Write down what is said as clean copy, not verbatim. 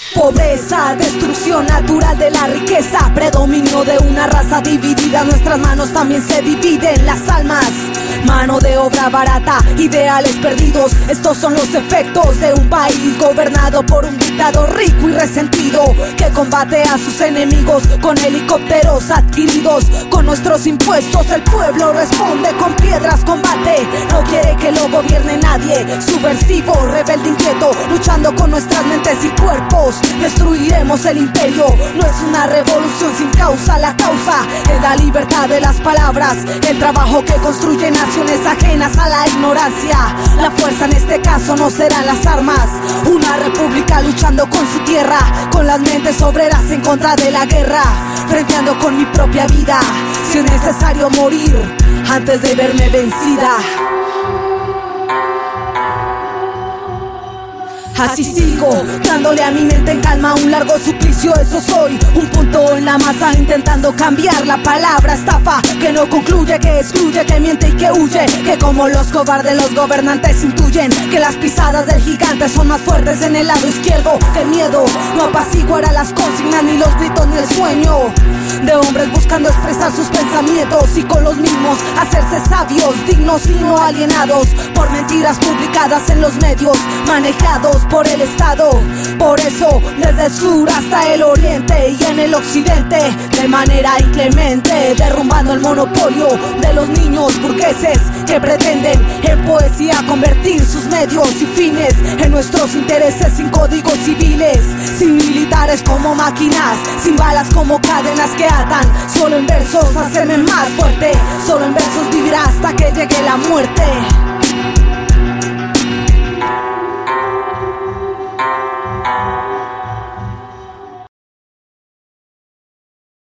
Pobreza, destrucción natural de la riqueza, predominio de una raza dividida. Nuestras manos también se dividen las almas. Mano de obra barata, ideales perdidos. Estos son los efectos de un país gobernado por un dictador rico y resentido, que combate a sus enemigos con helicópteros adquiridos. Con nuestros impuestos el pueblo responde con piedras, combate. No quiere que lo gobierne nadie. Subversivo, rebelde, inquieto, luchando con nuestras mentes y cuerpos. Destruiremos el imperio. No es una revolución sin causa, la causa es la libertad de las palabras, el trabajo que construye naciones ajenas a la ignorancia. La fuerza en este caso no serán las armas. Una república luchando con su tierra, con las mentes obreras en contra de la guerra, frenteando con mi propia vida, si es necesario morir antes de verme vencida. Así sigo, dándole a mi mente en calma un largo suplicio. Eso soy, un punto en la masa, intentando cambiar la palabra estafa, que no concluye, que excluye, que miente y que huye. Que como los cobardes los gobernantes intuyen que las pisadas del gigante son más fuertes en el lado izquierdo. Que el miedo no apaciguará las consignas, ni los gritos, ni el sueño de hombres buscando expresar sus pensamientos y con los mismos hacerse sabios, dignos y no alienados por mentiras publicadas en los medios, manejados por el Estado. Por eso desde el sur hasta el oriente y en el occidente, de manera inclemente, derrumbando el monopolio de los niños burgueses que pretenden en poesía convertir sus medios y fines en nuestros intereses, sin códigos civiles, sin militares como máquinas, sin balas como cadenas que atan. Solo en versos hacerme más fuerte, solo en versos vivir hasta que llegue la muerte.